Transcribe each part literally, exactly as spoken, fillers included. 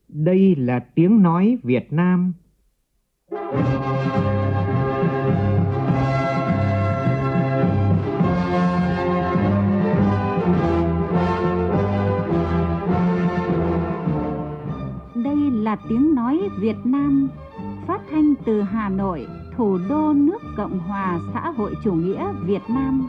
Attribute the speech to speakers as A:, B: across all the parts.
A: Đây là tiếng nói Việt Nam.
B: Đây là tiếng nói Việt Nam, phát thanh từ Hà Nội, thủ đô nước Cộng hòa xã hội chủ nghĩa Việt Nam.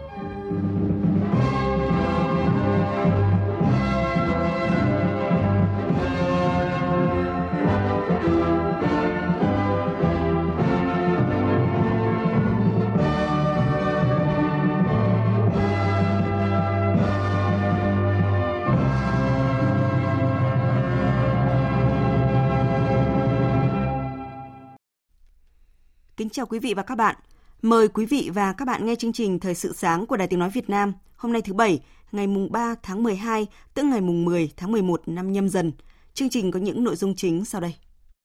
C: Kính chào quý vị và các bạn. Mời quý vị và các bạn nghe chương trình Thời sự sáng của Đài Tiếng nói Việt Nam. Hôm nay thứ Bảy, ngày mùng ba tháng mười hai, tức ngày mùng mười tháng mười một năm Nhâm Dần. Chương trình có những nội dung chính sau đây.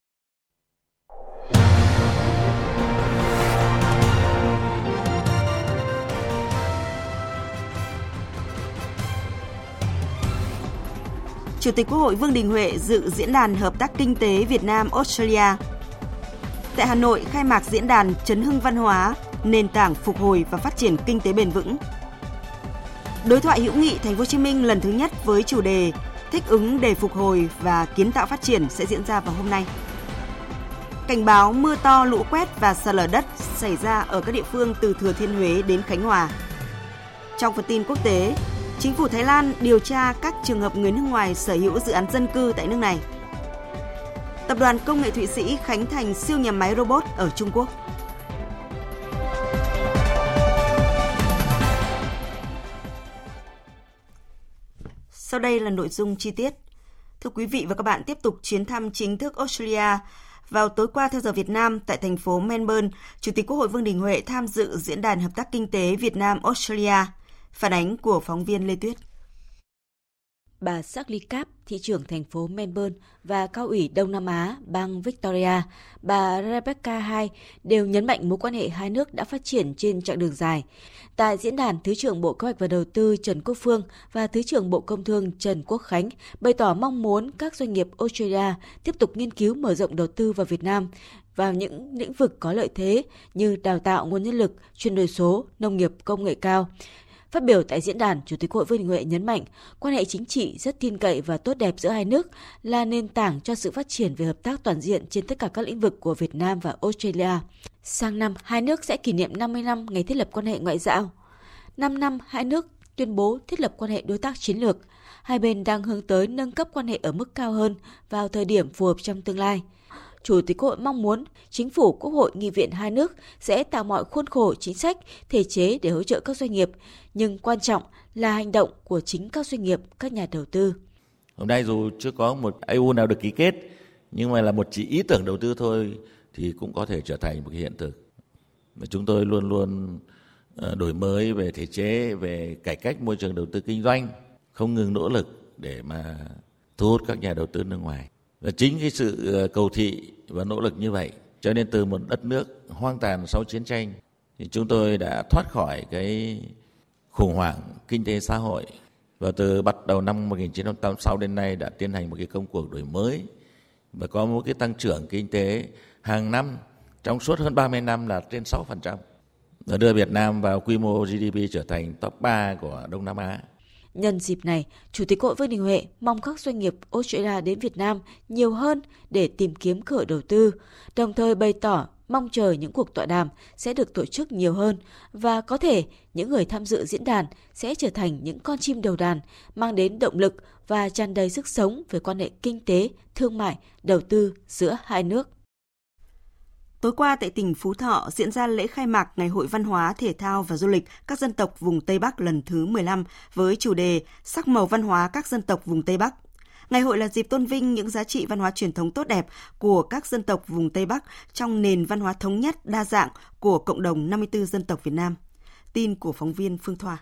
C: Chủ tịch Quốc hội Vương Đình Huệ dự diễn đàn hợp tác kinh tế Việt Nam-Australia. Tại Hà Nội khai mạc diễn đàn Chấn hưng văn hóa, nền tảng phục hồi và phát triển kinh tế bền vững. Đối thoại hữu nghị Thành phố Hồ Chí Minh lần thứ nhất với chủ đề thích ứng để phục hồi và kiến tạo phát triển sẽ diễn ra vào hôm nay. Cảnh báo mưa to, lũ quét và sạt lở đất xảy ra ở các địa phương từ Thừa Thiên Huế đến Khánh Hòa. Trong phần tin quốc tế, chính phủ Thái Lan điều tra các trường hợp người nước ngoài sở hữu dự án dân cư tại nước này. Tập đoàn Công nghệ Thụy Sĩ khánh thành siêu nhà máy robot ở Trung Quốc. Sau đây là nội dung chi tiết. Thưa quý vị và các bạn, tiếp tục chuyến thăm chính thức Australia. Vào tối qua theo giờ Việt Nam, tại thành phố Melbourne, Chủ tịch Quốc hội Vương Đình Huệ tham dự diễn đàn hợp tác kinh tế Việt Nam-Australia. Phản ánh của phóng viên Lê Tuyết.
D: Bà Shirley Cap, thị trưởng thành phố Melbourne và cao ủy Đông Nam Á, bang Victoria, bà Rebecca Hai đều nhấn mạnh mối quan hệ hai nước đã phát triển trên chặng đường dài. Tại diễn đàn, Thứ trưởng Bộ Kế hoạch và Đầu tư Trần Quốc Phương và Thứ trưởng Bộ Công Thương Trần Quốc Khánh bày tỏ mong muốn các doanh nghiệp Australia tiếp tục nghiên cứu mở rộng đầu tư vào Việt Nam vào những lĩnh vực có lợi thế như đào tạo nguồn nhân lực, chuyển đổi số, nông nghiệp công nghệ cao. Phát biểu tại diễn đàn, Chủ tịch Quốc hội Vương Đình Huệ nhấn mạnh quan hệ chính trị rất tin cậy và tốt đẹp giữa hai nước là nền tảng cho sự phát triển về hợp tác toàn diện trên tất cả các lĩnh vực của Việt Nam và Australia. Sang năm, hai nước sẽ kỷ niệm năm mươi năm ngày thiết lập quan hệ ngoại giao. năm năm, hai nước tuyên bố thiết lập quan hệ đối tác chiến lược. Hai bên đang hướng tới nâng cấp quan hệ ở mức cao hơn vào thời điểm phù hợp trong tương lai. Chủ tịch Quốc hội mong muốn Chính phủ, Quốc hội, Nghị viện hai nước sẽ tạo mọi khuôn khổ chính sách, thể chế để hỗ trợ các doanh nghiệp, nhưng quan trọng là hành động của chính các doanh nghiệp, các nhà đầu tư.
E: Hôm nay dù chưa có một e u nào được ký kết, nhưng mà là một chỉ ý tưởng đầu tư thôi thì cũng có thể trở thành một cái hiện thực. Và chúng tôi luôn luôn đổi mới về thể chế, về cải cách môi trường đầu tư kinh doanh, không ngừng nỗ lực để mà thu hút các nhà đầu tư nước ngoài. Và chính cái sự cầu thị và nỗ lực như vậy, cho nên từ một đất nước hoang tàn sau chiến tranh, thì chúng tôi đã thoát khỏi cái khủng hoảng kinh tế xã hội. Và từ bắt đầu năm một nghìn chín trăm tám mươi sáu đến nay đã tiến hành một cái công cuộc đổi mới và có một cái tăng trưởng kinh tế hàng năm trong suốt hơn ba mươi năm là trên sáu phần trăm. Và đưa Việt Nam vào quy mô giê đê pê trở thành top ba của Đông Nam Á.
D: Nhân dịp này, Chủ tịch Quốc hội Vương Đình Huệ mong các doanh nghiệp Australia đến Việt Nam nhiều hơn để tìm kiếm cơ hội đầu tư, đồng thời bày tỏ mong chờ những cuộc tọa đàm sẽ được tổ chức nhiều hơn và có thể những người tham dự diễn đàn sẽ trở thành những con chim đầu đàn mang đến động lực và tràn đầy sức sống về quan hệ kinh tế, thương mại, đầu tư giữa hai nước.
C: Tối qua tại tỉnh Phú Thọ diễn ra lễ khai mạc Ngày hội Văn hóa, Thể thao và Du lịch các dân tộc vùng Tây Bắc lần thứ mười lăm với chủ đề Sắc màu văn hóa các dân tộc vùng Tây Bắc. Ngày hội là dịp tôn vinh những giá trị văn hóa truyền thống tốt đẹp của các dân tộc vùng Tây Bắc trong nền văn hóa thống nhất, đa dạng của cộng đồng năm mươi tư dân tộc Việt Nam. Tin của phóng viên Phương Thoa.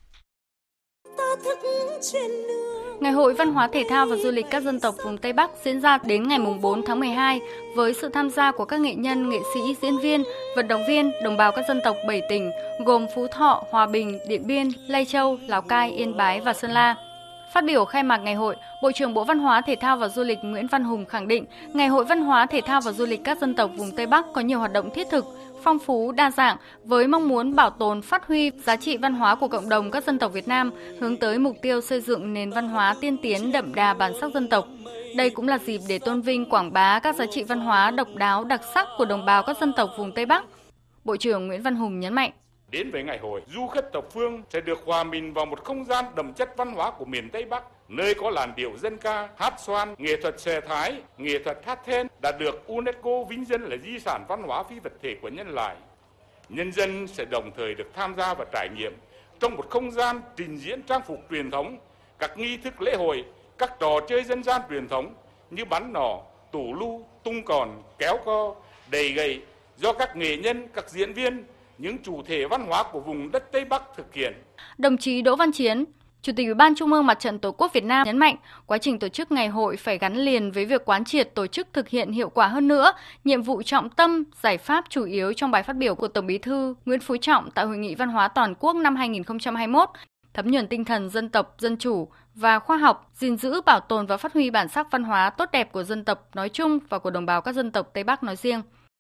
F: Ngày hội Văn hóa Thể thao và Du lịch các dân tộc vùng Tây Bắc diễn ra đến ngày bốn tháng mười hai với sự tham gia của các nghệ nhân, nghệ sĩ, diễn viên, vận động viên, đồng bào các dân tộc bảy tỉnh gồm Phú Thọ, Hòa Bình, Điện Biên, Lai Châu, Lào Cai, Yên Bái và Sơn La. Phát biểu khai mạc ngày hội, Bộ trưởng Bộ Văn hóa, Thể thao và Du lịch Nguyễn Văn Hùng khẳng định, Ngày hội Văn hóa, Thể thao và Du lịch các dân tộc vùng Tây Bắc có nhiều hoạt động thiết thực, phong phú, đa dạng với mong muốn bảo tồn, phát huy giá trị văn hóa của cộng đồng các dân tộc Việt Nam, hướng tới mục tiêu xây dựng nền văn hóa tiên tiến đậm đà bản sắc dân tộc. Đây cũng là dịp để tôn vinh, quảng bá các giá trị văn hóa độc đáo, đặc sắc của đồng bào các dân tộc vùng Tây Bắc. Bộ trưởng Nguyễn Văn Hùng nhấn mạnh.
G: Đến với ngày hội, du khách thập phương sẽ được hòa mình vào một không gian đậm chất văn hóa của miền Tây Bắc, nơi có làn điệu dân ca, hát xoan, nghệ thuật xòe thái, nghệ thuật hát then đã được UNESCO vinh danh là di sản văn hóa phi vật thể của nhân loại. Nhân dân sẽ đồng thời được tham gia và trải nghiệm trong một không gian trình diễn trang phục truyền thống, các nghi thức lễ hội, các trò chơi dân gian truyền thống như bắn nỏ, tủ lu, tung còn, kéo co, đầy gậy do các nghệ nhân, các diễn viên, những chủ thể văn hóa của vùng đất Tây Bắc thực hiện.
F: Đồng chí Đỗ Văn Chiến, Chủ tịch Ủy ban Trung ương Mặt trận Tổ quốc Việt Nam nhấn mạnh, quá trình tổ chức ngày hội phải gắn liền với việc quán triệt tổ chức thực hiện hiệu quả hơn nữa nhiệm vụ trọng tâm, giải pháp chủ yếu trong bài phát biểu của Tổng Bí thư Nguyễn Phú Trọng tại Hội nghị Văn hóa Toàn quốc năm hai không hai mốt, thấm nhuần tinh thần dân tộc, dân chủ và khoa học, gìn giữ, bảo tồn và phát huy bản sắc văn hóa tốt đẹp của dân tộc nói chung và của đồng bào các dân tộc Tây Bắc nói riêng.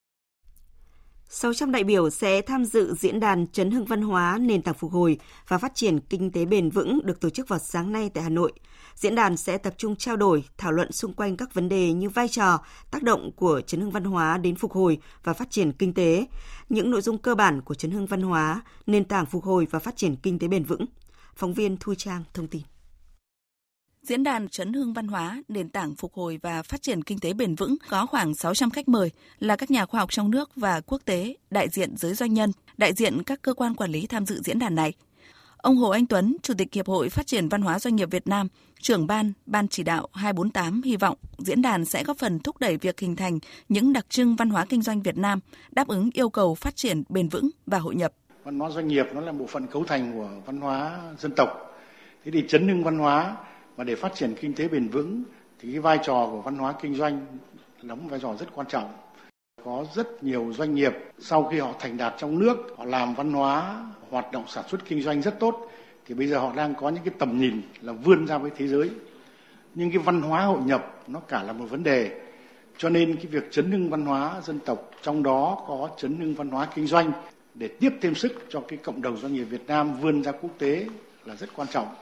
C: sáu trăm đại biểu sẽ tham dự diễn đàn chấn hưng văn hóa, nền tảng phục hồi và phát triển kinh tế bền vững được tổ chức vào sáng nay tại Hà Nội. Diễn đàn sẽ tập trung trao đổi, thảo luận xung quanh các vấn đề như vai trò, tác động của chấn hưng văn hóa đến phục hồi và phát triển kinh tế, những nội dung cơ bản của chấn hưng văn hóa, nền tảng phục hồi và phát triển kinh tế bền vững. Phóng viên Thu Trang thông tin.
H: Diễn đàn chấn hưng văn hóa, nền tảng phục hồi và phát triển kinh tế bền vững có khoảng sáu trăm khách mời là các nhà khoa học trong nước và quốc tế, đại diện giới doanh nhân, đại diện các cơ quan quản lý tham dự diễn đàn này. Ông Hồ Anh Tuấn, Chủ tịch Hiệp hội Phát triển Văn hóa Doanh nghiệp Việt Nam, trưởng ban, ban chỉ đạo hai bốn tám hy vọng diễn đàn sẽ góp phần thúc đẩy việc hình thành những đặc trưng văn hóa kinh doanh Việt Nam, đáp ứng yêu cầu phát triển bền vững và hội nhập.
I: Văn hóa doanh nghiệp nó là bộ phận cấu thành của văn hóa dân tộc. Thế thì chấn hưng văn hóa và để phát triển kinh tế bền vững thì cái vai trò của văn hóa kinh doanh đóng vai trò rất quan trọng. Có rất nhiều doanh nghiệp sau khi họ thành đạt trong nước, họ làm văn hóa, hoạt động sản xuất kinh doanh rất tốt, thì bây giờ họ đang có những cái tầm nhìn là vươn ra với thế giới. Nhưng cái văn hóa hội nhập nó cả là một vấn đề. Cho nên cái việc chấn hưng văn hóa dân tộc, trong đó có chấn hưng văn hóa kinh doanh để tiếp thêm sức cho cái cộng đồng doanh nghiệp Việt Nam vươn ra quốc tế là rất quan trọng.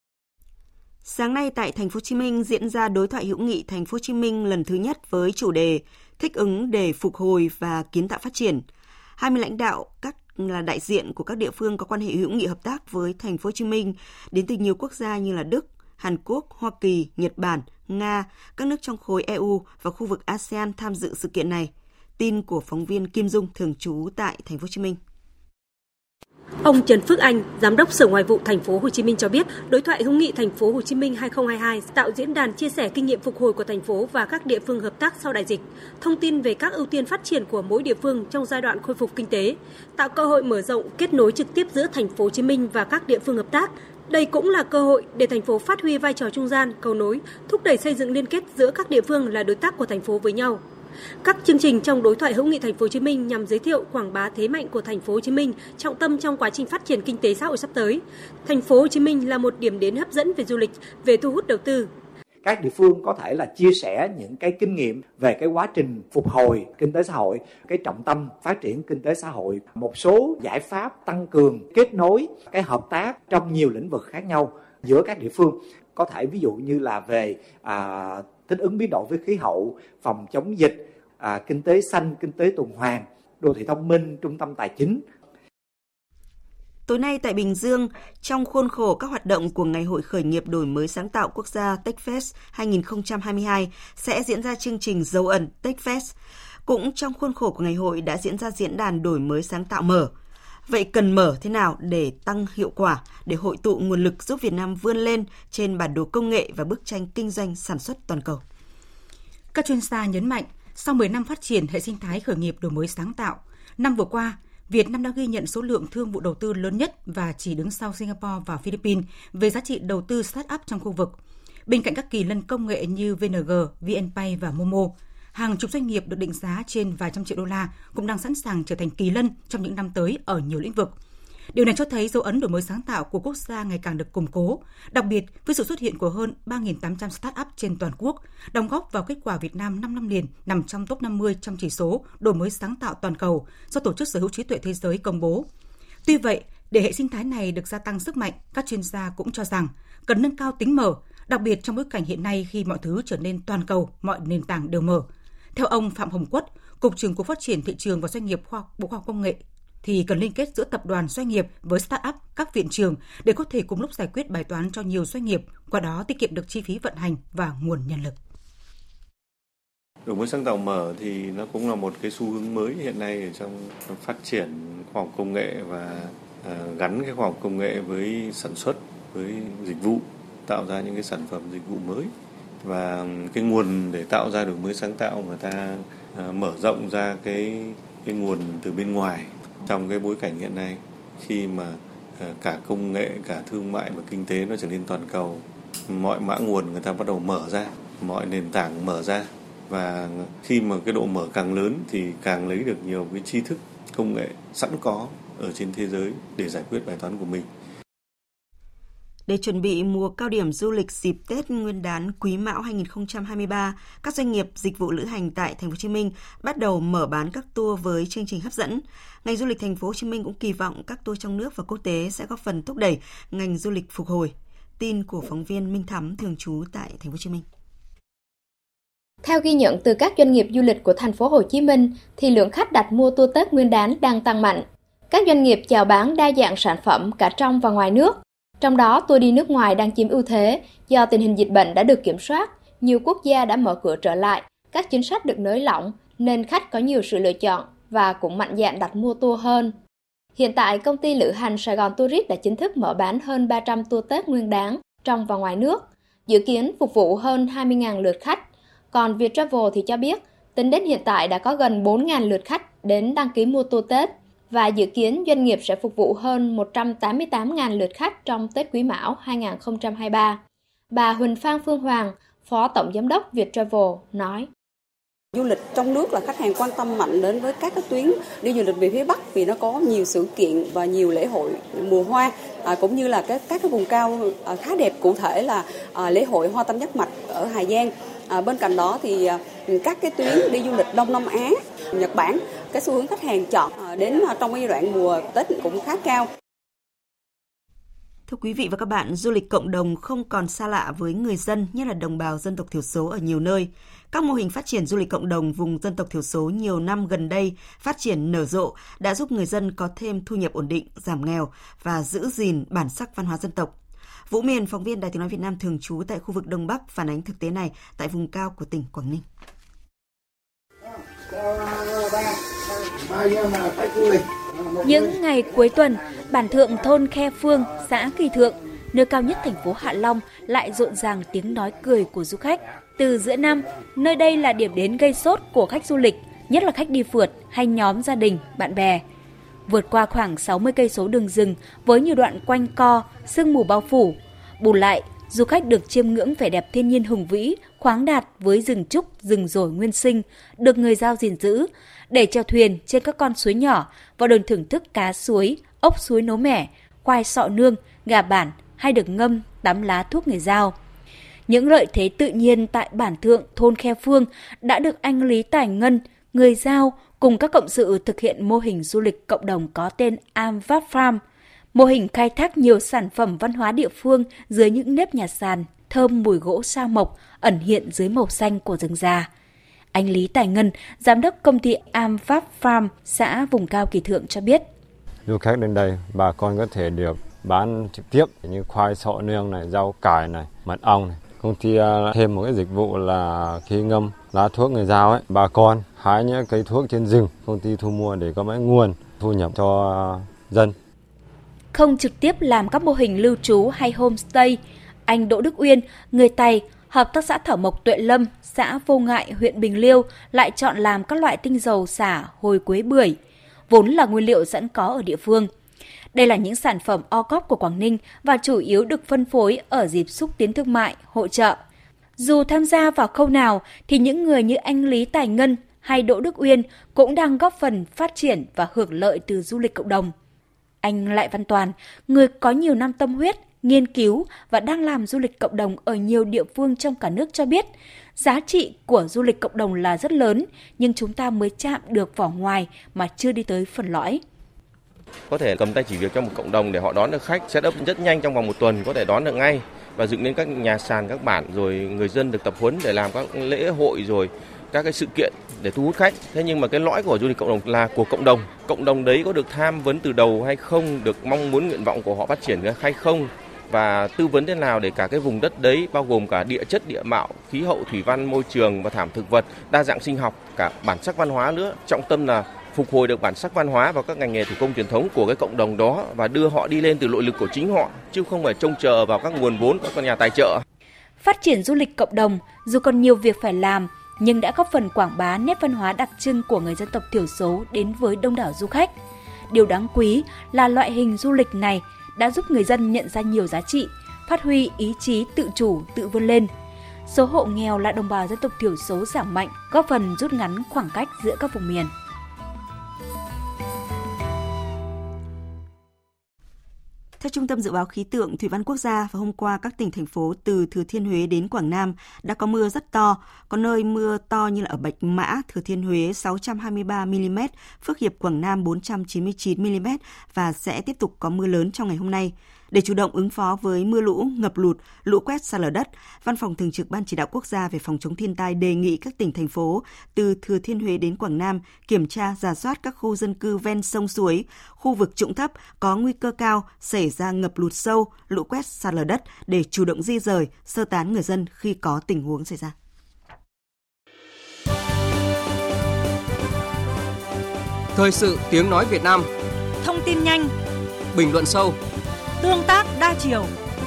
C: Sáng nay tại Thành phố Hồ Chí Minh diễn ra đối thoại hữu nghị Thành phố Hồ Chí Minh lần thứ nhất với chủ đề thích ứng để phục hồi và kiến tạo phát triển. hai mươi lãnh đạo các là đại diện của các địa phương có quan hệ hữu nghị hợp tác với Thành phố Hồ Chí Minh đến từ nhiều quốc gia như là Đức, Hàn Quốc, Hoa Kỳ, Nhật Bản, Nga, các nước trong khối e u và khu vực a sê an tham dự sự kiện này. Tin của phóng viên Kim Dung thường trú tại Thành phố Hồ Chí Minh.
J: Ông Trần Phước Anh, Giám đốc Sở Ngoại vụ Thành phố Hồ Chí Minh cho biết, đối thoại hữu nghị Thành phố Hồ Chí Minh hai không hai hai tạo diễn đàn chia sẻ kinh nghiệm phục hồi của thành phố và các địa phương hợp tác sau đại dịch, thông tin về các ưu tiên phát triển của mỗi địa phương trong giai đoạn khôi phục kinh tế, tạo cơ hội mở rộng kết nối trực tiếp giữa Thành phố Hồ Chí Minh và các địa phương hợp tác. Đây cũng là cơ hội để thành phố phát huy vai trò trung gian, cầu nối, thúc đẩy xây dựng liên kết giữa các địa phương là đối tác của thành phố với nhau. Các chương trình trong đối thoại hữu nghị Thành phố Hồ Chí Minh nhằm giới thiệu quảng bá thế mạnh của Thành phố Hồ Chí Minh, trọng tâm trong quá trình phát triển kinh tế xã hội sắp tới. Thành phố Hồ Chí Minh là một điểm đến hấp dẫn về du lịch, về thu hút đầu tư.
K: Các địa phương có thể là chia sẻ những cái kinh nghiệm về cái quá trình phục hồi kinh tế xã hội, cái trọng tâm phát triển kinh tế xã hội, một số giải pháp tăng cường kết nối cái hợp tác trong nhiều lĩnh vực khác nhau giữa các địa phương. Có thể ví dụ như là về à, thích ứng biến đổi với khí hậu, phòng chống dịch, à, kinh tế xanh, kinh tế tuần hoàn, đô thị thông minh, trung tâm tài chính.
C: Tối nay tại Bình Dương, trong khuôn khổ các hoạt động của Ngày hội khởi nghiệp đổi mới sáng tạo quốc gia TechFest hai không hai hai sẽ diễn ra chương trình dấu ẩn TechFest. Cũng trong khuôn khổ của ngày hội đã diễn ra diễn đàn đổi mới sáng tạo mở. Vậy cần mở thế nào để tăng hiệu quả, để hội tụ nguồn lực giúp Việt Nam vươn lên trên bản đồ công nghệ và bức tranh kinh doanh sản xuất toàn cầu?
L: Các chuyên gia nhấn mạnh, sau mười năm phát triển hệ sinh thái khởi nghiệp đổi mới sáng tạo, năm vừa qua, Việt Nam đã ghi nhận số lượng thương vụ đầu tư lớn nhất và chỉ đứng sau Singapore và Philippines về giá trị đầu tư start-up trong khu vực. Bên cạnh các kỳ lân công nghệ như vê en giê, VNPay và Momo, hàng chục doanh nghiệp được định giá trên vài trăm triệu đô la cũng đang sẵn sàng trở thành kỳ lân trong những năm tới ở nhiều lĩnh vực. Điều này cho thấy dấu ấn đổi mới sáng tạo của quốc gia ngày càng được củng cố, đặc biệt với sự xuất hiện của hơn ba nghìn tám trăm start-up trên toàn quốc, đóng góp vào kết quả Việt Nam năm năm liền nằm trong top năm mươi trong chỉ số đổi mới sáng tạo toàn cầu do Tổ chức Sở hữu trí tuệ thế giới công bố. Tuy vậy, để hệ sinh thái này được gia tăng sức mạnh, các chuyên gia cũng cho rằng cần nâng cao tính mở, đặc biệt trong bối cảnh hiện nay khi mọi thứ trở nên toàn cầu, mọi nền tảng đều mở. Theo ông Phạm Hồng Quất, Cục trưởng Cục Phát triển Thị trường và Doanh nghiệp Khoa học, Bộ Khoa học Công nghệ, thì cần liên kết giữa tập đoàn doanh nghiệp với start-up, các viện trường để có thể cùng lúc giải quyết bài toán cho nhiều doanh nghiệp, qua đó tiết kiệm được chi phí vận hành và nguồn nhân lực.
M: Đổi mới sáng tạo mở thì nó cũng là một cái xu hướng mới hiện nay ở trong phát triển khoa học công nghệ và uh, gắn cái khoa học công nghệ với sản xuất, với dịch vụ, tạo ra những cái sản phẩm dịch vụ mới. Và cái nguồn để tạo ra đổi mới sáng tạo người ta uh, mở rộng ra cái cái nguồn từ bên ngoài. Trong cái bối cảnh hiện nay khi mà uh, cả công nghệ, cả thương mại và kinh tế nó trở nên toàn cầu, mọi mã nguồn người ta bắt đầu mở ra, mọi nền tảng mở ra. Và khi mà cái độ mở càng lớn thì càng lấy được nhiều cái tri thức, công nghệ sẵn có ở trên thế giới để giải quyết bài toán của mình.
C: Để chuẩn bị mùa cao điểm du lịch dịp Tết Nguyên đán Quý Mão hai không hai ba, các doanh nghiệp dịch vụ lữ hành tại Thành phố Hồ Chí Minh bắt đầu mở bán các tour với chương trình hấp dẫn. Ngành du lịch Thành phố Hồ Chí Minh cũng kỳ vọng các tour trong nước và quốc tế sẽ góp phần thúc đẩy ngành du lịch phục hồi. Tin của phóng viên Minh Thắm thường trú tại Thành phố Hồ Chí Minh.
N: Theo ghi nhận từ các doanh nghiệp du lịch của Thành phố Hồ Chí Minh, thì lượng khách đặt mua tour Tết Nguyên đán đang tăng mạnh. Các doanh nghiệp chào bán đa dạng sản phẩm cả trong và ngoài nước. Trong đó, tour đi nước ngoài đang chiếm ưu thế do tình hình dịch bệnh đã được kiểm soát, nhiều quốc gia đã mở cửa trở lại, các chính sách được nới lỏng nên khách có nhiều sự lựa chọn và cũng mạnh dạn đặt mua tour hơn. Hiện tại, công ty lữ hành Sài Gòn Tourist đã chính thức mở bán hơn ba trăm tour Tết Nguyên đán trong và ngoài nước, dự kiến phục vụ hơn hai mươi nghìn lượt khách. Còn Viettravel thì cho biết, tính đến hiện tại đã có gần bốn nghìn lượt khách đến đăng ký mua tour Tết và dự kiến doanh nghiệp sẽ phục vụ hơn một trăm tám mươi tám nghìn lượt khách trong Tết Quý Mão hai không hai ba. Bà Huỳnh Phan Phương Hoàng, Phó Tổng Giám đốc Viettravel nói.
O: Du lịch trong nước là khách hàng quan tâm mạnh đến với các cái tuyến đi du lịch về phía Bắc vì nó có nhiều sự kiện và nhiều lễ hội mùa hoa, à, cũng như là các các cái vùng cao à, khá đẹp, cụ thể là à, lễ hội Hoa Tam Giác Mạch ở Hà Giang. À, bên cạnh đó thì à, các cái tuyến đi du lịch Đông Nam Á, Nhật Bản, cái xu hướng khách hàng chọn à, đến à, trong cái giai đoạn mùa Tết cũng khá cao.
C: Thưa quý vị và các bạn, du lịch cộng đồng không còn xa lạ với người dân, nhất là đồng bào dân tộc thiểu số ở nhiều nơi. Các mô hình phát triển du lịch cộng đồng vùng dân tộc thiểu số nhiều năm gần đây phát triển nở rộ đã giúp người dân có thêm thu nhập ổn định, giảm nghèo và giữ gìn bản sắc văn hóa dân tộc. Vũ Miền, phóng viên Đài Tiếng nói Việt Nam thường trú tại khu vực Đông Bắc phản ánh thực tế này tại vùng cao của tỉnh Quảng Ninh.
P: Những ngày cuối tuần, bản thượng thôn Khe Phương, xã Kỳ Thượng, nơi cao nhất thành phố Hạ Long lại rộn ràng tiếng nói cười của du khách. Từ giữa năm, nơi đây là điểm đến gây sốt của khách du lịch, nhất là khách đi phượt hay nhóm gia đình, bạn bè. Vượt qua khoảng sáu mươi cây số đường rừng với nhiều đoạn quanh co, sương mù bao phủ. Bù lại, du khách được chiêm ngưỡng vẻ đẹp thiên nhiên hùng vĩ, khoáng đạt với rừng trúc, rừng dồi nguyên sinh, được người Dao gìn giữ, để chèo thuyền trên các con suối nhỏ và được thưởng thức cá suối, ốc suối nấu mẻ, khoai sọ nương, gà bản hay được ngâm, tắm lá thuốc người Dao. Những lợi thế tự nhiên tại bản thượng thôn Khe Phương đã được anh Lý Tài Ngân, người Dao cùng các cộng sự thực hiện mô hình du lịch cộng đồng có tên Am Vap Farm. Mô hình khai thác nhiều sản phẩm văn hóa địa phương dưới những nếp nhà sàn, thơm mùi gỗ sao mộc ẩn hiện dưới màu xanh của rừng già. Anh Lý Tài Ngân, giám đốc công ty Am Vap Farm, xã vùng cao Kỳ Thượng cho biết.
Q: Du khách đến đây, bà con có thể được bán trực tiếp như khoai sọ nương này, rau cải này, mật ong này. Công ty thêm một cái dịch vụ là khi ngâm lá thuốc người Dao ấy, bà con hái những cây thuốc trên rừng, công ty thu mua để có mấy nguồn thu nhập cho dân.
P: Không trực tiếp làm các mô hình lưu trú hay homestay, anh Đỗ Đức Uyên, người Tày, Hợp tác xã Thảo Mộc Tuệ Lâm, xã Vô Ngại, huyện Bình Liêu lại chọn làm các loại tinh dầu xả, hồi quế bưởi, vốn là nguyên liệu sẵn có ở địa phương. Đây là những sản phẩm o cốp của Quảng Ninh và chủ yếu được phân phối ở dịp xúc tiến thương mại, hội chợ. Dù tham gia vào khâu nào thì những người như anh Lý Tài Ngân hay Đỗ Đức Uyên cũng đang góp phần phát triển và hưởng lợi từ du lịch cộng đồng. Anh Lại Văn Toàn, người có nhiều năm tâm huyết, nghiên cứu và đang làm du lịch cộng đồng ở nhiều địa phương trong cả nước cho biết, giá trị của du lịch cộng đồng là rất lớn, nhưng chúng ta mới chạm được vỏ ngoài mà chưa đi tới phần lõi.
R: Có thể cầm tay chỉ việc cho một cộng đồng để họ đón được khách, set up rất nhanh trong vòng một tuần có thể đón được ngay và dựng lên các nhà sàn, các bản, rồi người dân được tập huấn để làm các lễ hội rồi các cái sự kiện để thu hút khách. Thế nhưng mà cái lõi của du lịch cộng đồng là của cộng đồng. Cộng đồng đấy có được tham vấn từ đầu hay không, được mong muốn nguyện vọng của họ phát triển hay không, và tư vấn thế nào để cả cái vùng đất đấy bao gồm cả địa chất, địa mạo, khí hậu, thủy văn, môi trường và thảm thực vật, đa dạng sinh học, cả bản sắc văn hóa nữa. Trọng tâm là phục hồi được bản sắc văn hóa và các ngành nghề thủ công truyền thống của cái cộng đồng đó và đưa họ đi lên từ nội lực của chính họ, chứ không phải trông chờ vào các nguồn vốn của các nhà tài trợ.
P: Phát triển du lịch cộng đồng dù còn nhiều việc phải làm, nhưng đã góp phần quảng bá nét văn hóa đặc trưng của người dân tộc thiểu số đến với đông đảo du khách. Điều đáng quý là loại hình du lịch này đã giúp người dân nhận ra nhiều giá trị, phát huy ý chí tự chủ, tự vươn lên. Số hộ nghèo là đồng bào dân tộc thiểu số giảm mạnh, góp phần rút ngắn khoảng cách giữa các vùng miền.
C: Theo Trung tâm Dự báo Khí tượng Thủy văn Quốc gia, vào hôm qua các tỉnh, thành phố từ Thừa Thiên Huế đến Quảng Nam đã có mưa rất to, có nơi mưa to như là ở Bạch Mã, Thừa Thiên Huế sáu trăm hai mươi ba mi-li-mét, Phước Hiệp, Quảng Nam bốn trăm chín mươi chín mi-li-mét và sẽ tiếp tục có mưa lớn trong ngày hôm nay. Để chủ động ứng phó với mưa lũ, ngập lụt, lũ quét, sạt lở đất, Văn phòng Thường trực Ban Chỉ đạo Quốc gia về phòng chống thiên tai đề nghị các tỉnh, thành phố từ Thừa Thiên Huế đến Quảng Nam kiểm tra, rà soát các khu dân cư ven sông suối, khu vực trũng thấp có nguy cơ cao xảy ra ngập lụt sâu, lũ quét, sạt lở đất để chủ động di dời, sơ tán người dân khi có tình huống xảy ra.
S: Thời sự tiếng nói Việt Nam.
T: Thông tin nhanh,
S: bình luận sâu,
T: tương tác đa chiều.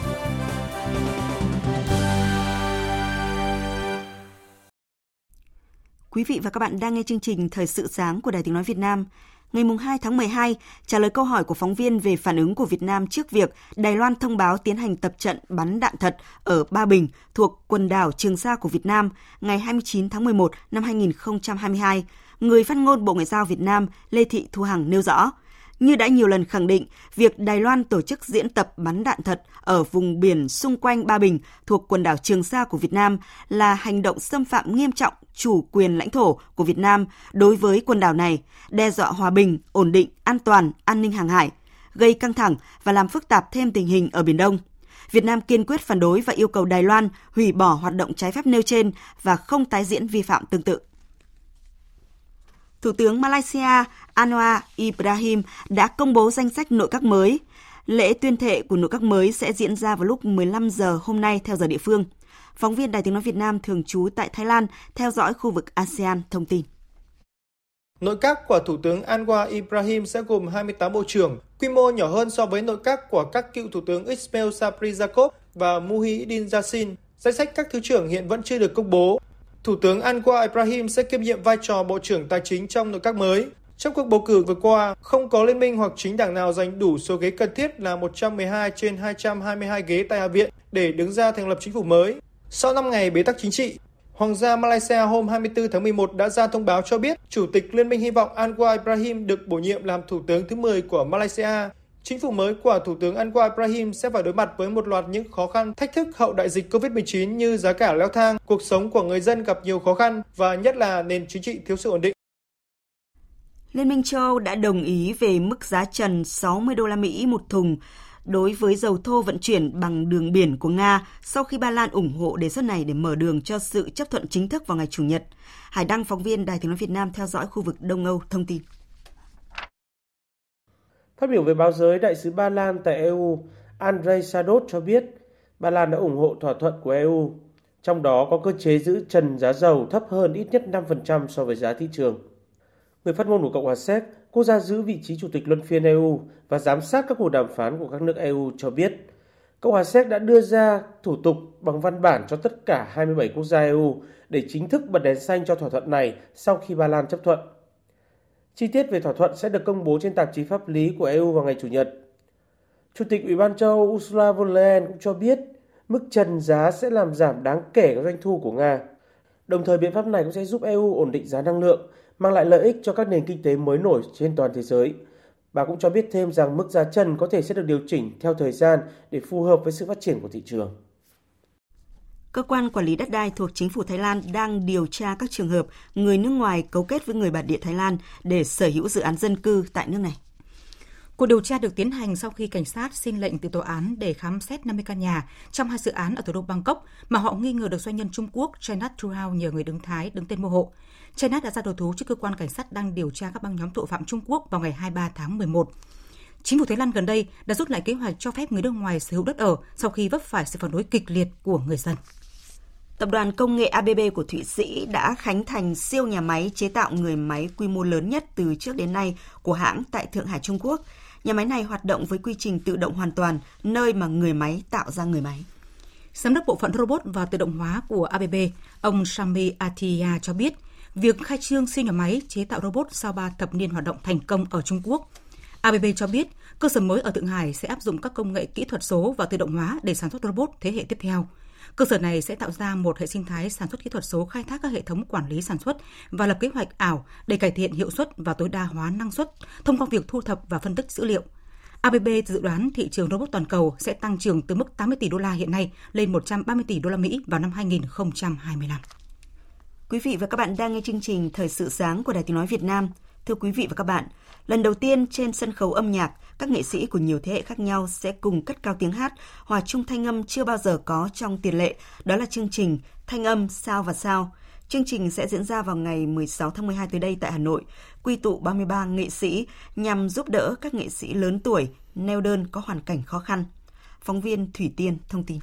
C: Quý vị và các bạn đang nghe chương trình Thời sự sáng của Đài Tiếng nói Việt Nam. Ngày hai tháng mười hai, trả lời câu hỏi của phóng viên về phản ứng của Việt Nam trước việc Đài Loan thông báo tiến hành tập trận bắn đạn thật ở Ba Bình thuộc quần đảo Trường Sa của Việt Nam ngày hai mươi chín tháng mười một năm hai nghìn không trăm hai mươi hai, người phát ngôn Bộ Ngoại giao Việt Nam Lê Thị Thu Hằng nêu rõ, như đã nhiều lần khẳng định, việc Đài Loan tổ chức diễn tập bắn đạn thật ở vùng biển xung quanh Ba Bình thuộc quần đảo Trường Sa của Việt Nam là hành động xâm phạm nghiêm trọng chủ quyền lãnh thổ của Việt Nam đối với quần đảo này, đe dọa hòa bình, ổn định, an toàn, an ninh hàng hải, gây căng thẳng và làm phức tạp thêm tình hình ở Biển Đông. Việt Nam kiên quyết phản đối và yêu cầu Đài Loan hủy bỏ hoạt động trái phép nêu trên và không tái diễn vi phạm tương tự. Thủ tướng Malaysia Anwar Ibrahim đã công bố danh sách nội các mới. Lễ tuyên thệ của nội các mới sẽ diễn ra vào lúc mười lăm giờ hôm nay theo giờ địa phương. Phóng viên Đài Tiếng nói Việt Nam thường trú tại Thái Lan theo dõi khu vực a sê an thông tin.
U: Nội các của Thủ tướng Anwar Ibrahim sẽ gồm hai mươi tám bộ trưởng, quy mô nhỏ hơn so với nội các của các cựu Thủ tướng Ismail Sabri Yaakob và Muhyiddin Yassin. Danh sách các thứ trưởng hiện vẫn chưa được công bố. Thủ tướng Anwar Ibrahim sẽ kiêm nhiệm vai trò Bộ trưởng Tài chính trong nội các mới. Trong cuộc bầu cử vừa qua, không có liên minh hoặc chính đảng nào giành đủ số ghế cần thiết là một trăm mười hai trên hai trăm hai mươi hai ghế tại Hạ viện để đứng ra thành lập chính phủ mới. Sau năm ngày bế tắc chính trị, Hoàng gia Malaysia hôm hai mươi tư tháng mười một đã ra thông báo cho biết Chủ tịch Liên minh hy vọng Anwar Ibrahim được bổ nhiệm làm Thủ tướng thứ mười của Malaysia. Chính phủ mới của Thủ tướng Anwar Ibrahim sẽ phải đối mặt với một loạt những khó khăn, thách thức hậu đại dịch covid mười chín như giá cả leo thang, cuộc sống của người dân gặp nhiều khó khăn và nhất là nền chính trị thiếu sự ổn định.
C: Liên minh châu Âu đã đồng ý về mức giá trần sáu mươi đô la Mỹ một thùng đối với dầu thô vận chuyển bằng đường biển của Nga sau khi Ba Lan ủng hộ đề xuất này để mở đường cho sự chấp thuận chính thức vào ngày Chủ nhật. Hải Đăng, phóng viên Đài Tiếng nói Việt Nam theo dõi khu vực Đông Âu thông tin.
V: Phát biểu với báo giới, Đại sứ Ba Lan tại e u Andrei Sadot cho biết Ba Lan đã ủng hộ thỏa thuận của e u, trong đó có cơ chế giữ trần giá dầu thấp hơn ít nhất năm phần trăm so với giá thị trường. Người phát ngôn của Cộng hòa Séc, quốc gia giữ vị trí chủ tịch luân phiên e u và giám sát các cuộc đàm phán của các nước e u cho biết, Cộng hòa Séc đã đưa ra thủ tục bằng văn bản cho tất cả hai mươi bảy quốc gia e u để chính thức bật đèn xanh cho thỏa thuận này sau khi Ba Lan chấp thuận. Chi tiết về thỏa thuận sẽ được công bố trên tạp chí pháp lý của e u vào ngày Chủ nhật. Chủ tịch Ủy ban châu Âu Ursula von der Leyen cũng cho biết mức trần giá sẽ làm giảm đáng kể các doanh thu của Nga. Đồng thời biện pháp này cũng sẽ giúp e u ổn định giá năng lượng, mang lại lợi ích cho các nền kinh tế mới nổi trên toàn thế giới. Bà cũng cho biết thêm rằng mức giá trần có thể sẽ được điều chỉnh theo thời gian để phù hợp với sự phát triển của thị trường.
C: Cơ quan quản lý đất đai thuộc chính phủ Thái Lan đang điều tra các trường hợp người nước ngoài cấu kết với người bản địa Thái Lan để sở hữu dự án dân cư tại nước này.
L: Cuộc điều tra được tiến hành sau khi cảnh sát xin lệnh từ tòa án để khám xét năm mươi căn nhà trong hai dự án ở thủ đô Bangkok mà họ nghi ngờ được doanh nhân Trung Quốc Chainat Truhao nhờ người đứng Thái đứng tên mua hộ. Chainat đã ra đầu thú trước cơ quan cảnh sát đang điều tra các băng nhóm tội phạm Trung Quốc vào ngày hai mươi ba tháng mười một. Chính phủ Thái Lan gần đây đã rút lại kế hoạch cho phép người nước ngoài sở hữu đất ở sau khi vấp phải sự phản đối kịch liệt của người dân.
C: Tập đoàn công nghệ a bê bê của Thụy Sĩ đã khánh thành siêu nhà máy chế tạo người máy quy mô lớn nhất từ trước đến nay của hãng tại Thượng Hải, Trung Quốc. Nhà máy này hoạt động với quy trình tự động hoàn toàn, nơi mà người máy tạo ra người máy.
L: Giám đốc bộ phận robot và tự động hóa của a bê bê, ông Sami Atia cho biết, việc khai trương siêu nhà máy chế tạo robot sau ba thập niên hoạt động thành công ở Trung Quốc. a bê bê cho biết, cơ sở mới ở Thượng Hải sẽ áp dụng các công nghệ kỹ thuật số và tự động hóa để sản xuất robot thế hệ tiếp theo. Cơ sở này sẽ tạo ra một hệ sinh thái sản xuất kỹ thuật số khai thác các hệ thống quản lý sản xuất và lập kế hoạch ảo để cải thiện hiệu suất và tối đa hóa năng suất thông qua việc thu thập và phân tích dữ liệu. a bê bê dự đoán thị trường robot toàn cầu sẽ tăng trưởng từ mức tám mươi tỷ đô la hiện nay lên một trăm ba mươi tỷ đô la Mỹ vào năm hai nghìn không trăm hai mươi lăm.
C: Quý vị và các bạn đang nghe chương trình Thời sự sáng của Đài Tiếng nói Việt Nam. Thưa quý vị và các bạn, lần đầu tiên trên sân khấu âm nhạc, các nghệ sĩ của nhiều thế hệ khác nhau sẽ cùng cất cao tiếng hát, hòa chung thanh âm chưa bao giờ có trong tiền lệ. Đó là chương trình Thanh âm sao và sao. Chương trình sẽ diễn ra vào ngày mười sáu tháng mười hai tới đây tại Hà Nội, quy tụ ba mươi ba nghệ sĩ nhằm giúp đỡ các nghệ sĩ lớn tuổi, neo đơn có hoàn cảnh khó khăn. Phóng viên Thủy Tiên thông tin.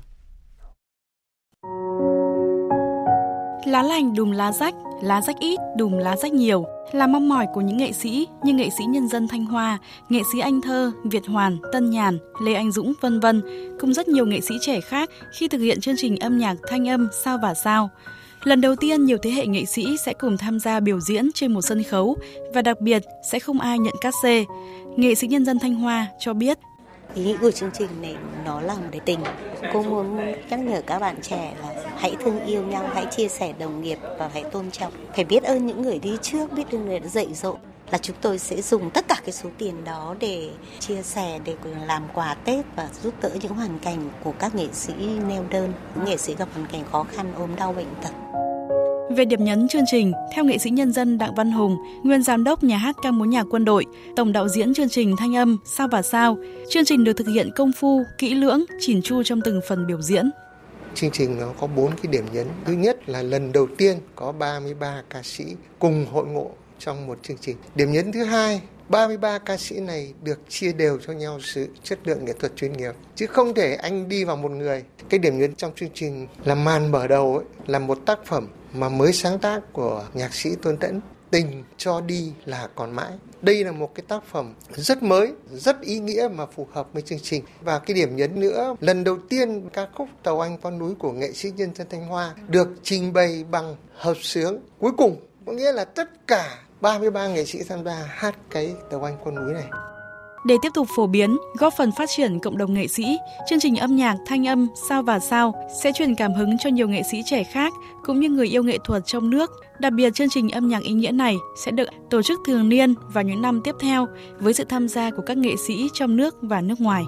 A: Lá lành đùm lá rách, lá rách ít đùm lá rách nhiều là mong mỏi của những nghệ sĩ như nghệ sĩ nhân dân Thanh Hoa, nghệ sĩ Anh Thơ, Việt Hoàn, Tân Nhàn, Lê Anh Dũng vân vân, cùng rất nhiều nghệ sĩ trẻ khác khi thực hiện chương trình âm nhạc Thanh âm sao và sao. Lần đầu tiên nhiều thế hệ nghệ sĩ sẽ cùng tham gia biểu diễn trên một sân khấu và đặc biệt sẽ không ai nhận cát xê. Nghệ sĩ nhân dân Thanh Hoa cho biết.
B: Ý nghĩa của chương trình này nó là một cái tình. Cô muốn nhắc nhở các bạn trẻ là hãy thương yêu nhau, hãy chia sẻ đồng nghiệp và hãy tôn trọng. Phải biết ơn những người đi trước, biết ơn người đã dạy dỗ. Là chúng tôi sẽ dùng tất cả cái số tiền đó để chia sẻ, để làm quà Tết và giúp đỡ những hoàn cảnh của các nghệ sĩ neo đơn, những nghệ sĩ gặp hoàn cảnh khó khăn, ốm đau bệnh tật.
A: Về điểm nhấn chương trình, theo nghệ sĩ nhân dân Đặng Văn Hùng, nguyên giám đốc nhà hát ca múa nhạc quân đội, tổng đạo diễn chương trình Thanh âm sao và sao, chương trình được thực hiện công phu, kỹ lưỡng, chỉn chu trong từng phần biểu diễn.
W: Chương trình nó có bốn cái điểm nhấn. Thứ nhất là lần đầu tiên có ba mươi ba ca sĩ cùng hội ngộ trong một chương trình. Điểm nhấn thứ hai, ba mươi ba ca sĩ này được chia đều cho nhau sự chất lượng nghệ thuật chuyên nghiệp, chứ không thể anh đi vào một người. Cái điểm nhấn trong chương trình là màn mở đầu ấy, là một tác phẩm mà mới sáng tác của nhạc sĩ Tôn Tẫn, Tình cho đi là còn mãi. Đây là một cái tác phẩm rất mới, rất ý nghĩa mà phù hợp với chương trình. Và cái điểm nhấn nữa, lần đầu tiên ca khúc Tàu Anh Qua Núi của nghệ sĩ nhân dân Thanh Hoa được trình bày bằng hợp xướng cuối cùng. Có nghĩa là tất cả ba mươi ba nghệ sĩ tham gia hát cái Tàu Anh Qua Núi này.
A: Để tiếp tục phổ biến, góp phần phát triển cộng đồng nghệ sĩ, chương trình âm nhạc Thanh âm sao và sao sẽ truyền cảm hứng cho nhiều nghệ sĩ trẻ khác cũng như người yêu nghệ thuật trong nước. Đặc biệt, chương trình âm nhạc ý nghĩa này sẽ được tổ chức thường niên vào những năm tiếp theo với sự tham gia của các nghệ sĩ trong nước và nước ngoài.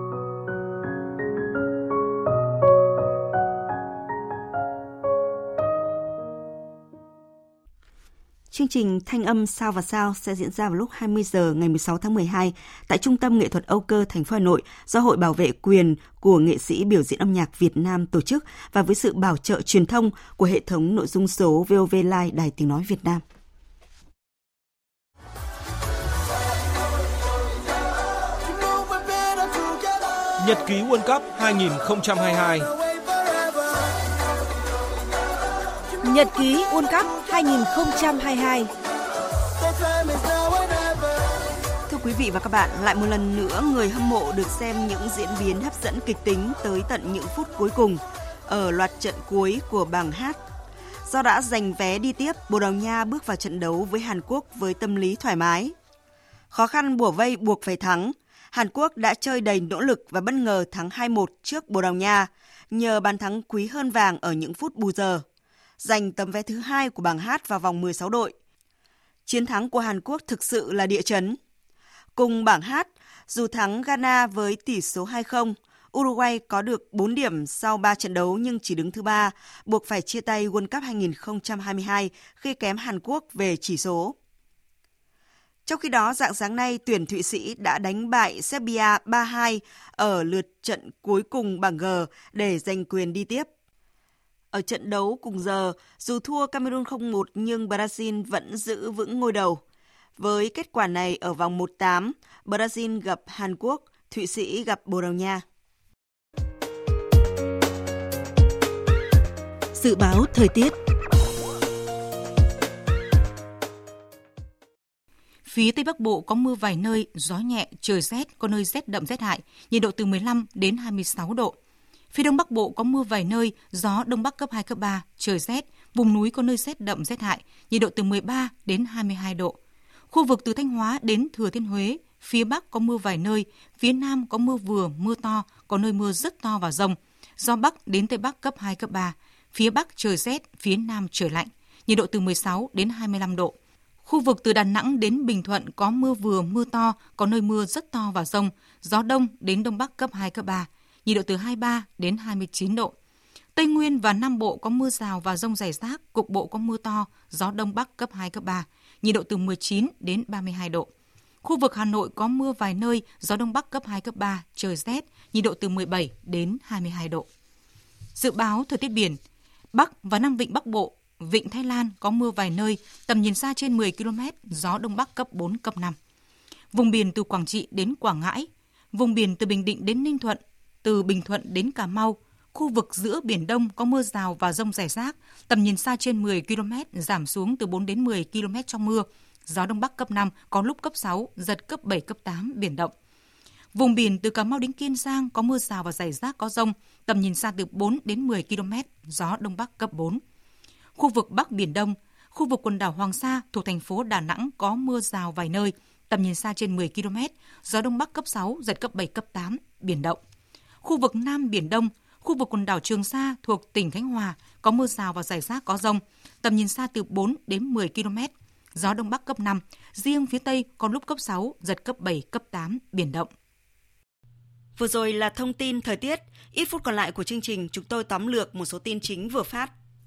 C: Chương trình Thanh âm sao và sao sẽ diễn ra vào lúc hai mươi giờ ngày mười sáu tháng mười hai tại Trung tâm Nghệ thuật Âu Cơ, thành phố Hà Nội do Hội Bảo vệ quyền của nghệ sĩ biểu diễn âm nhạc Việt Nam tổ chức và với sự bảo trợ truyền thông của hệ thống nội dung số vê o vê Live Đài Tiếng nói Việt Nam.
X: Nhật ký World Cup hai không hai hai.
T: Nhật ký World Cup hai không hai hai.
C: Thưa quý vị và các bạn, lại một lần nữa người hâm mộ được xem những diễn biến hấp dẫn kịch tính tới tận những phút cuối cùng ở loạt trận cuối của bảng H. Do đã giành vé đi tiếp, Bồ Đào Nha bước vào trận đấu với Hàn Quốc với tâm lý thoải mái. Khó khăn bủa vây buộc phải thắng, Hàn Quốc đã chơi đầy nỗ lực và bất ngờ thắng hai một trước Bồ Đào Nha nhờ bàn thắng quý hơn vàng ở những phút bù giờ, giành tấm vé thứ hai của bảng H vào vòng mười sáu đội. Chiến thắng của Hàn Quốc thực sự là địa chấn. Cùng bảng H, dù thắng Ghana với tỷ số hai không, Uruguay có được bốn điểm sau ba trận đấu nhưng chỉ đứng thứ ba, buộc phải chia tay World Cup hai không hai hai khi kém Hàn Quốc về chỉ số. Trong khi đó, rạng sáng nay, tuyển Thụy Sĩ đã đánh bại Serbia ba hai ở lượt trận cuối cùng bảng G để giành quyền đi tiếp. Ở trận đấu cùng giờ, dù thua Cameroon không một nhưng Brazil vẫn giữ vững ngôi đầu. Với kết quả này ở vòng một tám, Brazil gặp Hàn Quốc, Thụy Sĩ gặp Bồ Đào Nha.
T: Dự báo thời tiết.
L: Phía Tây Bắc Bộ có mưa vài nơi, gió nhẹ, trời rét, có nơi rét đậm rét hại, nhiệt độ từ mười lăm đến hai mươi sáu độ. Phía Đông Bắc Bộ có mưa vài nơi, gió Đông Bắc cấp hai, cấp ba, trời rét, vùng núi có nơi rét đậm rét hại, nhiệt độ từ mười ba đến hai mươi hai độ. Khu vực từ Thanh Hóa đến Thừa Thiên Huế, phía Bắc có mưa vài nơi, phía Nam có mưa vừa, mưa to, có nơi mưa rất to và dông. Gió Bắc đến Tây Bắc cấp hai, cấp ba, phía Bắc trời rét, phía Nam trời lạnh, nhiệt độ từ mười sáu đến hai mươi lăm độ. Khu vực từ Đà Nẵng đến Bình Thuận có mưa vừa, mưa to, có nơi mưa rất to và dông, gió Đông đến Đông Bắc cấp hai, cấp ba, nhiệt độ từ hai mươi ba đến hai mươi chín độ. Tây Nguyên và Nam Bộ có mưa rào và dông rải rác, cục bộ có mưa to, gió Đông Bắc cấp hai, cấp ba, nhiệt độ từ mười chín đến ba mươi hai độ. Khu vực Hà Nội có mưa vài nơi, gió Đông Bắc cấp hai, cấp ba, trời rét, nhiệt độ từ mười bảy đến hai mươi hai độ. Dự báo thời tiết biển, Bắc và Nam Vịnh Bắc Bộ, Vịnh Thái Lan có mưa vài nơi, tầm nhìn xa trên mười ki lô mét, gió Đông Bắc cấp bốn, cấp năm. Vùng biển từ Quảng Trị đến Quảng Ngãi, vùng biển từ Bình Định đến Ninh Thuận, từ Bình Thuận đến Cà Mau, khu vực giữa Biển Đông có mưa rào và dông rải rác, tầm nhìn xa trên mười ki lô mét, giảm xuống từ bốn đến mười ki lô mét trong mưa, gió Đông Bắc cấp năm, có lúc cấp sáu, giật cấp bảy, cấp tám, biển động. Vùng biển từ Cà Mau đến Kiên Giang có mưa rào và rải rác có dông, tầm nhìn xa từ bốn đến mười ki lô mét, gió Đông Bắc cấp bốn. Khu vực Bắc Biển Đông, khu vực quần đảo Hoàng Sa thuộc thành phố Đà Nẵng có mưa rào vài nơi, tầm nhìn xa trên mười ki lô mét, gió Đông Bắc cấp sáu, giật cấp bảy, cấp tám, biển động. Khu vực Nam Biển Đông, khu vực quần đảo Trường Sa thuộc tỉnh Khánh Hòa có mưa rào và rải rác có dông, tầm nhìn xa từ bốn đến mười ki lô mét, gió Đông Bắc cấp năm, riêng phía Tây có lúc cấp sáu, giật cấp bảy, cấp tám, biển động.
C: Vừa rồi là thông tin thời tiết, ít phút còn lại của chương trình chúng tôi tóm lược một số tin chính vừa phát.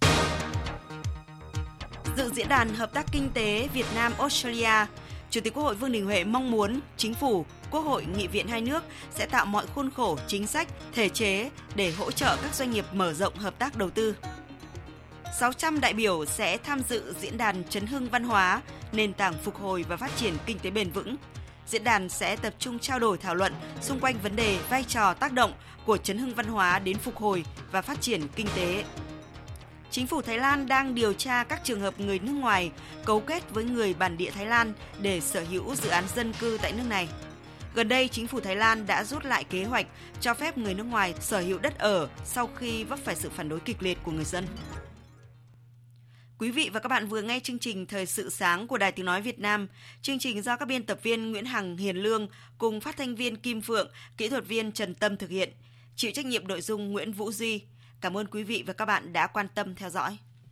C: Dự diễn đàn hợp tác kinh tế Việt Nam Australia, Chủ tịch Quốc hội Vương Đình Huệ mong muốn Chính phủ, Quốc hội, Nghị viện hai nước sẽ tạo mọi khuôn khổ, chính sách, thể chế để hỗ trợ các doanh nghiệp mở rộng hợp tác đầu tư. sáu trăm đại biểu sẽ tham dự diễn đàn chấn hưng văn hóa, nền tảng phục hồi và phát triển kinh tế bền vững. Diễn đàn sẽ tập trung trao đổi thảo luận xung quanh vấn đề vai trò tác động của chấn hưng văn hóa đến phục hồi và phát triển kinh tế. Chính phủ Thái Lan đang điều tra các trường hợp người nước ngoài cấu kết với người bản địa Thái Lan để sở hữu dự án dân cư tại nước này. Gần đây, chính phủ Thái Lan đã rút lại kế hoạch cho phép người nước ngoài sở hữu đất ở sau khi vấp phải sự phản đối kịch liệt của người dân. Quý vị và các bạn vừa nghe chương trình Thời sự sáng của Đài Tiếng Nói Việt Nam. Chương trình do các biên tập viên Nguyễn Hằng, Hiền Lương cùng phát thanh viên Kim Phượng, kỹ thuật viên Trần Tâm thực hiện. Chịu trách nhiệm nội dung Nguyễn Vũ Duy. Cảm ơn quý vị và các bạn đã quan tâm theo dõi.